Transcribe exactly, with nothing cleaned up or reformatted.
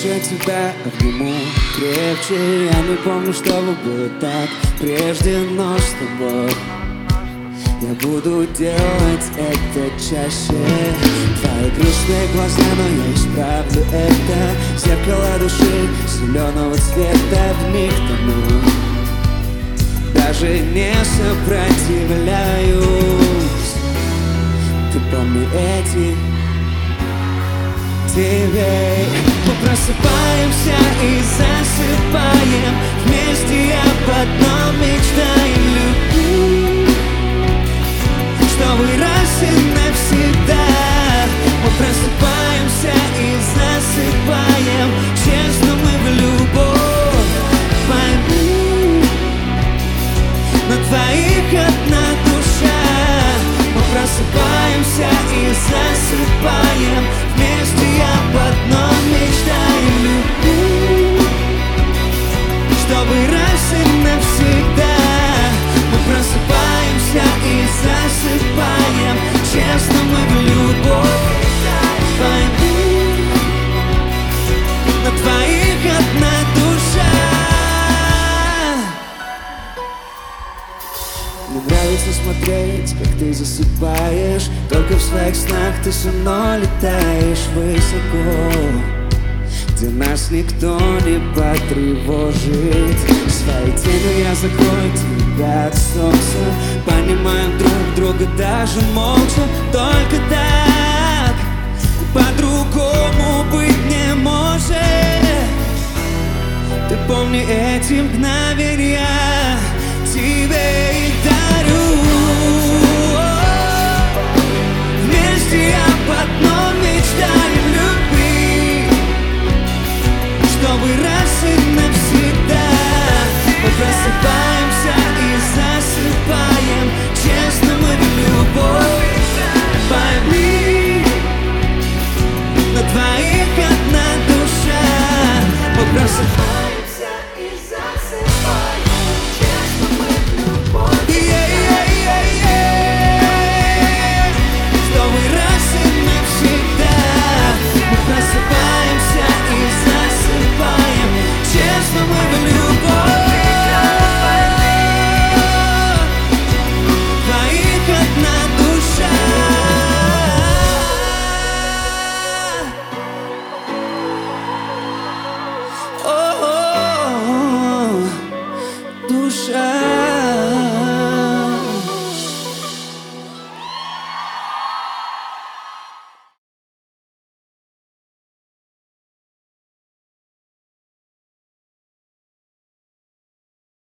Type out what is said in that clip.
я тебя обниму крепче. Я не помню, чтобы было так прежде, но с тобой я буду делать это чаще. Твои грустные глаза, но я исправлю это. Зеркало души зеленого цвета, в них тону, даже не сопротивляюсь. Ты помни эти тебе. Мы просыпаемся и засыпаем вместе, об одном мечтаем любви, чтобы раз и навсегда. Мы просыпаемся и засыпаем, честно мы в любовь. Пойми, на двоих одна душа. Мы просыпаемся и засыпаем вместе, об одном мечтаем любви, чтобы раз и навсегда. Мы просыпаемся и засыпаем, честно мы в любовь. Пойми, на двоих одна душа. Мне нравится смотреть, как ты засыпаешь. Только в своих снах ты со мной летаешь высоко, где нас никто не потревожит. Своей тенью я закрою тебя от солнца. Понимаем друг друга даже молча. Только так, по-другому быть не может. Ты помни эти мгновения, тебе и дарю. Вместе об одном мечтаем любви, чтобы раз и навсегда. Мы просыпаемся и засыпаем, честно мы в любовь. Пойми, на двоих одна душа. Мы просыпаемся и засыпаем, честно мы в любовь. Чтобы раз и навсегда. Мы просыпаемся и засыпаем, честно мы в любовь. Двоих одна душа. О-о-о, душа.